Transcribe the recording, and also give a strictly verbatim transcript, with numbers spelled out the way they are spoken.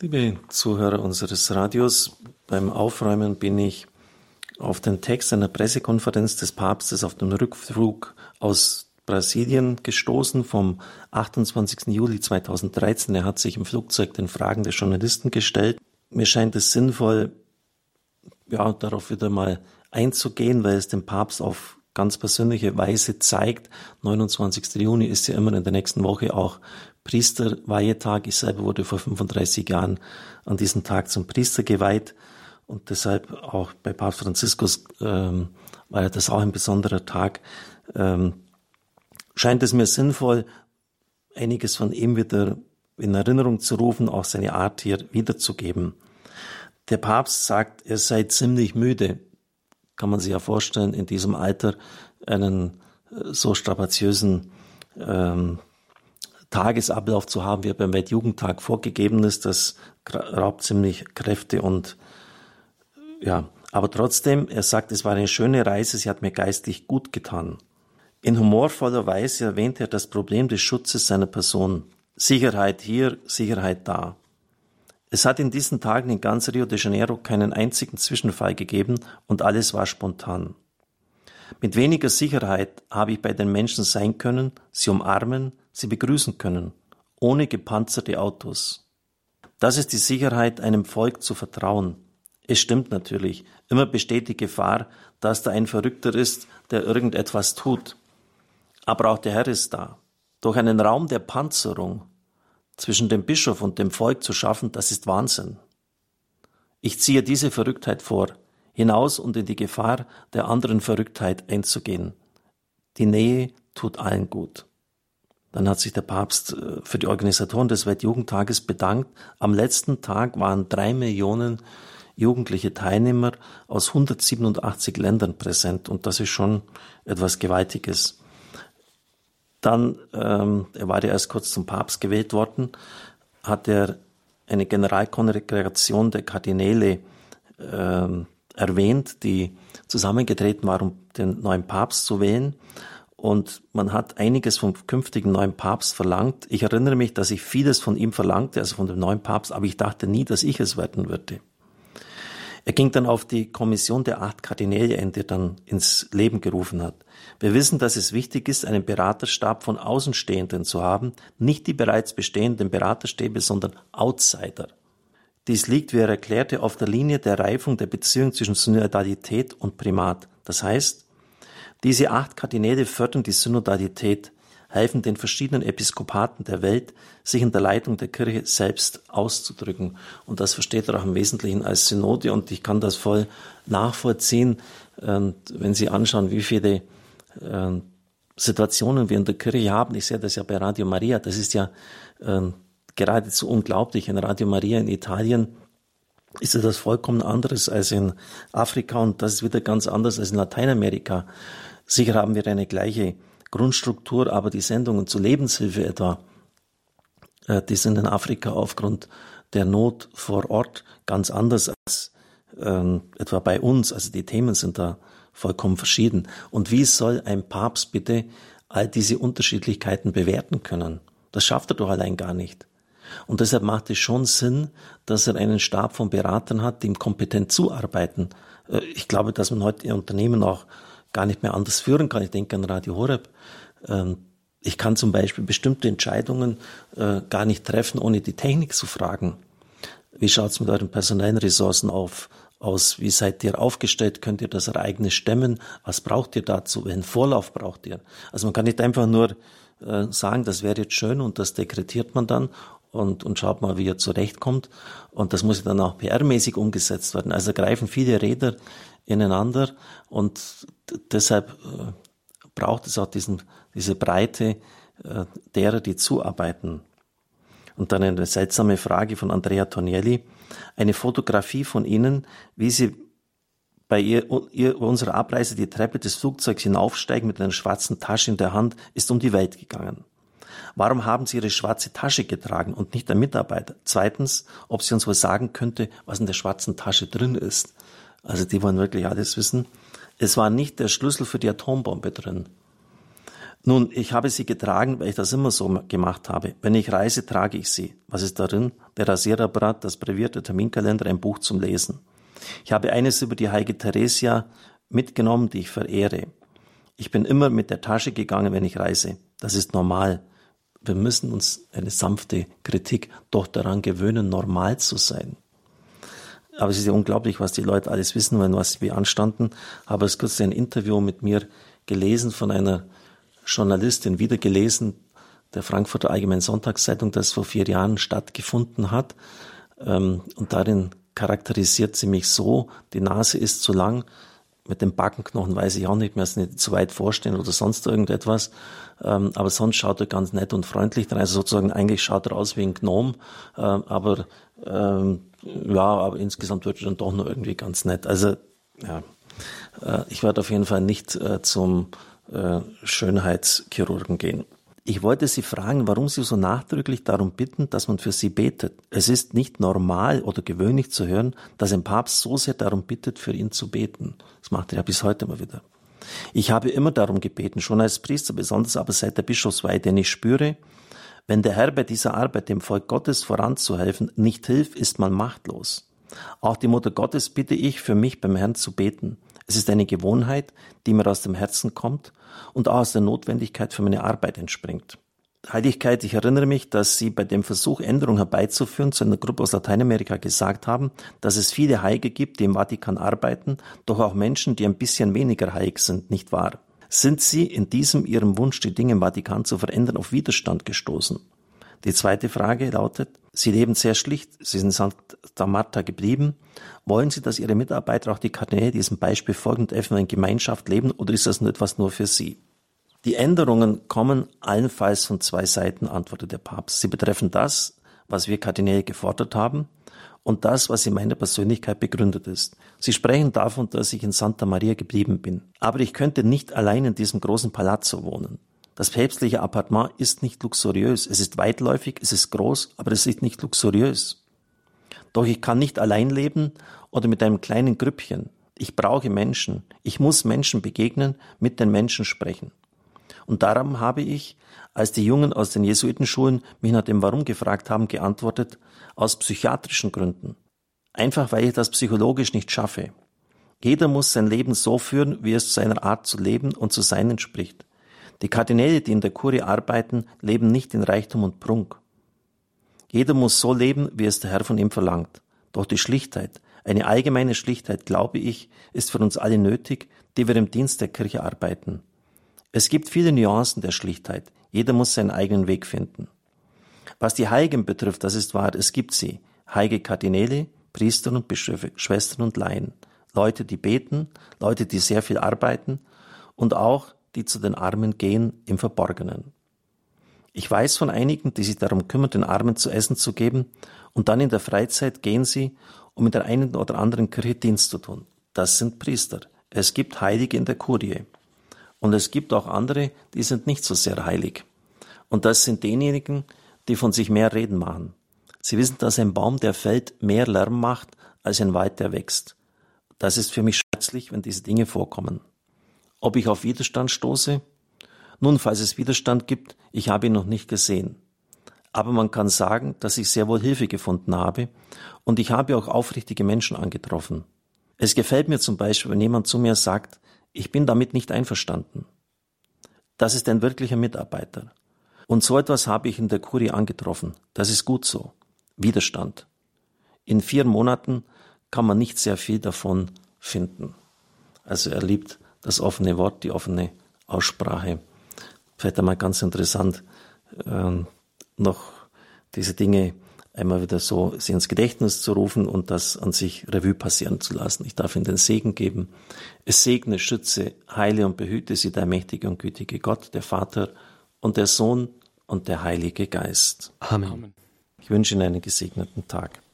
Liebe Zuhörer unseres Radios, beim Aufräumen bin ich auf den Text einer Pressekonferenz des Papstes auf dem Rückflug aus Brasilien gestoßen vom achtundzwanzigsten Juli zweitausenddreizehn. Er hat sich im Flugzeug den Fragen der Journalisten gestellt. Mir scheint es sinnvoll, ja, darauf wieder mal einzugehen, weil es dem Papst auf ganz persönliche Weise zeigt. neunundzwanzigsten Juni ist ja immer in der nächsten Woche auch Priesterweihetag. Ich selber wurde vor fünfunddreißig Jahren an diesem Tag zum Priester geweiht und deshalb auch bei Papst Franziskus ähm, war ja das auch ein besonderer Tag. Ähm, scheint es mir sinnvoll, einiges von ihm wieder in Erinnerung zu rufen, auch seine Art hier wiederzugeben. Der Papst sagt, er sei ziemlich müde. Kann man sich ja vorstellen, in diesem Alter einen so strapaziösen ähm, Tagesablauf zu haben, wie er beim Weltjugendtag vorgegeben ist. Das raubt ziemlich Kräfte und ja, aber trotzdem, er sagt, es war eine schöne Reise, sie hat mir geistig gut getan. In humorvoller Weise erwähnt er das Problem des Schutzes seiner Person. Sicherheit hier, Sicherheit da. Es hat in diesen Tagen in ganz Rio de Janeiro keinen einzigen Zwischenfall gegeben und alles war spontan. Mit weniger Sicherheit habe ich bei den Menschen sein können, sie umarmen, sie begrüßen können, ohne gepanzerte Autos. Das ist die Sicherheit, einem Volk zu vertrauen. Es stimmt natürlich, immer besteht die Gefahr, dass da ein Verrückter ist, der irgendetwas tut. Aber auch der Herr ist da. Durch einen Raum der Panzerung zwischen dem Bischof und dem Volk zu schaffen, das ist Wahnsinn. Ich ziehe diese Verrücktheit vor, hinaus und in die Gefahr der anderen Verrücktheit einzugehen. Die Nähe tut allen gut. Dann hat sich der Papst für die Organisatoren des Weltjugendtages bedankt. Am letzten Tag waren drei Millionen jugendliche Teilnehmer aus hundertsiebenundachtzig Ländern präsent und das ist schon etwas Gewaltiges. Dann, ähm, er war ja erst kurz zum Papst gewählt worden, hat er eine Generalkongregation der Kardinäle ähm, erwähnt, die zusammengetreten war, um den neuen Papst zu wählen. Und man hat einiges vom künftigen neuen Papst verlangt. Ich erinnere mich, dass ich vieles von ihm verlangte, also von dem neuen Papst, aber ich dachte nie, dass ich es werden würde. Er ging dann auf die Kommission der acht Kardinäle ein, die er dann ins Leben gerufen hat. Wir wissen, dass es wichtig ist, einen Beraterstab von Außenstehenden zu haben, nicht die bereits bestehenden Beraterstäbe, sondern Outsider. Dies liegt, wie er erklärte, auf der Linie der Reifung der Beziehung zwischen Synodalität und Primat. Das heißt, diese acht Kardinäle fördern die Synodalität, helfen den verschiedenen Episkopaten der Welt, sich in der Leitung der Kirche selbst auszudrücken. Und das versteht er auch im Wesentlichen als Synode. Und ich kann das voll nachvollziehen, wenn Sie anschauen, wie viele Situationen wir in der Kirche haben. Ich sehe das ja bei Radio Maria. Das ist ja geradezu unglaublich. In Radio Maria in Italien ist ja das vollkommen anderes als in Afrika. Und das ist wieder ganz anders als in Lateinamerika. Sicher haben wir eine gleiche Grundstruktur, aber die Sendungen zur Lebenshilfe etwa, äh, die sind in Afrika aufgrund der Not vor Ort ganz anders als äh, etwa bei uns. Also die Themen sind da vollkommen verschieden. Und wie soll ein Papst bitte all diese Unterschiedlichkeiten bewerten können? Das schafft er doch allein gar nicht. Und deshalb macht es schon Sinn, dass er einen Stab von Beratern hat, die ihm kompetent zuarbeiten. Äh, ich glaube, dass man heute in Unternehmen auch gar nicht mehr anders führen kann. Ich denke an Radio Horeb. Ich kann zum Beispiel bestimmte Entscheidungen gar nicht treffen, ohne die Technik zu fragen. Wie schaut es mit euren personellen Ressourcen auf, aus? Wie seid ihr aufgestellt? Könnt ihr das Ereignis stemmen? Was braucht ihr dazu? Welchen Vorlauf braucht ihr? Also man kann nicht einfach nur sagen, das wäre jetzt schön und das dekretiert man dann und, und schaut mal, wie ihr zurechtkommt. Und das muss dann auch P R-mäßig umgesetzt werden. Also greifen viele Räder ineinander und deshalb äh, braucht es auch diesen, diese Breite äh, derer, die zuarbeiten. Und dann eine seltsame Frage von Andrea Tonielli. Eine Fotografie von Ihnen, wie Sie bei ihr, ihr, unserer Abreise die Treppe des Flugzeugs hinaufsteigen mit einer schwarzen Tasche in der Hand, ist um die Welt gegangen. Warum haben Sie Ihre schwarze Tasche getragen und nicht der Mitarbeiter? Zweitens, ob sie uns wohl sagen könnte, was in der schwarzen Tasche drin ist. Also die wollen wirklich alles wissen. Es war nicht der Schlüssel für die Atombombe drin. Nun, ich habe sie getragen, weil ich das immer so gemacht habe. Wenn ich reise, trage ich sie. Was ist darin? Der Rasierapparat, das brevierte Terminkalender, ein Buch zum Lesen. Ich habe eines über die heilige Theresia mitgenommen, die ich verehre. Ich bin immer mit der Tasche gegangen, wenn ich reise. Das ist normal. Wir müssen uns, eine sanfte Kritik, doch daran gewöhnen, normal zu sein. Aber es ist ja unglaublich, was die Leute alles wissen, wenn was sie beanstanden. Habe es kurz ein Interview mit mir gelesen von einer Journalistin, wieder gelesen, der Frankfurter Allgemeinen Sonntagszeitung, das vor vier Jahren stattgefunden hat. Und darin charakterisiert sie mich so, die Nase ist zu lang, mit den Backenknochen weiß ich auch nicht mehr, dass sie nicht zu weit vorstehen oder sonst irgendetwas. Ähm, aber sonst schaut er ganz nett und freundlich dran. Also sozusagen eigentlich schaut er aus wie ein Gnom, äh, aber ähm, ja, aber insgesamt wird er dann doch nur irgendwie ganz nett. Also ja, äh, ich werde auf jeden Fall nicht äh, zum äh, Schönheitschirurgen gehen. Ich wollte Sie fragen, warum Sie so nachdrücklich darum bitten, dass man für Sie betet. Es ist nicht normal oder gewöhnlich zu hören, dass ein Papst so sehr darum bittet, für ihn zu beten. Das macht er ja bis heute immer wieder. Ich habe immer darum gebeten, schon als Priester, besonders aber seit der Bischofsweihe, denn ich spüre, wenn der Herr bei dieser Arbeit dem Volk Gottes voranzuhelfen nicht hilft, ist man machtlos. Auch die Mutter Gottes bitte ich, für mich beim Herrn zu beten. Es ist eine Gewohnheit, die mir aus dem Herzen kommt und auch aus der Notwendigkeit für meine Arbeit entspringt. Heiligkeit, ich erinnere mich, dass Sie bei dem Versuch, Änderungen herbeizuführen, zu einer Gruppe aus Lateinamerika gesagt haben, dass es viele Heilige gibt, die im Vatikan arbeiten, doch auch Menschen, die ein bisschen weniger heilig sind, nicht wahr? Sind Sie in diesem Ihrem Wunsch, die Dinge im Vatikan zu verändern, auf Widerstand gestoßen? Die zweite Frage lautet, Sie leben sehr schlicht, Sie sind in Santa Marta geblieben. Wollen Sie, dass Ihre Mitarbeiter, auch die Kardinäle, diesem Beispiel folgen und öffnen in Gemeinschaft leben, oder ist das nur etwas nur für Sie? Die Änderungen kommen allenfalls von zwei Seiten, antwortet der Papst. Sie betreffen das, was wir Kardinäle gefordert haben, und das, was in meiner Persönlichkeit begründet ist. Sie sprechen davon, dass ich in Santa Maria geblieben bin. Aber ich könnte nicht allein in diesem großen Palazzo wohnen. Das päpstliche Appartement ist nicht luxuriös. Es ist weitläufig, es ist groß, aber es ist nicht luxuriös. Doch ich kann nicht allein leben oder mit einem kleinen Grüppchen. Ich brauche Menschen. Ich muss Menschen begegnen, mit den Menschen sprechen. Und darum habe ich, als die Jungen aus den Jesuitenschulen mich nach dem Warum gefragt haben, geantwortet, aus psychiatrischen Gründen. Einfach weil ich das psychologisch nicht schaffe. Jeder muss sein Leben so führen, wie es seiner Art zu leben und zu sein entspricht. Die Kardinäle, die in der Kurie arbeiten, leben nicht in Reichtum und Prunk. Jeder muss so leben, wie es der Herr von ihm verlangt. Doch die Schlichtheit, eine allgemeine Schlichtheit, glaube ich, ist für uns alle nötig, die wir im Dienst der Kirche arbeiten. Es gibt viele Nuancen der Schlichtheit. Jeder muss seinen eigenen Weg finden. Was die Heiligen betrifft, das ist wahr, es gibt sie. Heilige Kardinäle, Priester und Bischöfe, Schwestern und Laien. Leute, die beten, Leute, die sehr viel arbeiten und auch die zu den Armen gehen im Verborgenen. Ich weiß von einigen, die sich darum kümmern, den Armen zu essen zu geben, und dann in der Freizeit gehen sie, um in der einen oder anderen Kirche Dienst zu tun. Das sind Priester. Es gibt Heilige in der Kurie. Und es gibt auch andere, die sind nicht so sehr heilig. Und das sind diejenigen, die von sich mehr reden machen. Sie wissen, dass ein Baum, der fällt, mehr Lärm macht, als ein Wald, der wächst. Das ist für mich schmerzlich, wenn diese Dinge vorkommen. Ob ich auf Widerstand stoße? Nun, falls es Widerstand gibt, ich habe ihn noch nicht gesehen. Aber man kann sagen, dass ich sehr wohl Hilfe gefunden habe und ich habe auch aufrichtige Menschen angetroffen. Es gefällt mir zum Beispiel, wenn jemand zu mir sagt, ich bin damit nicht einverstanden. Das ist ein wirklicher Mitarbeiter. Und so etwas habe ich in der Kurie angetroffen. Das ist gut so. Widerstand. In vier Monaten kann man nicht sehr viel davon finden. Also er liebt das offene Wort, die offene Aussprache. Vielleicht einmal ganz interessant, äh, noch diese Dinge einmal wieder so sie ins Gedächtnis zu rufen und das an sich Revue passieren zu lassen. Ich darf Ihnen den Segen geben. Es segne, schütze, heile und behüte Sie der mächtige und gütige Gott, der Vater und der Sohn und der Heilige Geist. Amen. Ich wünsche Ihnen einen gesegneten Tag.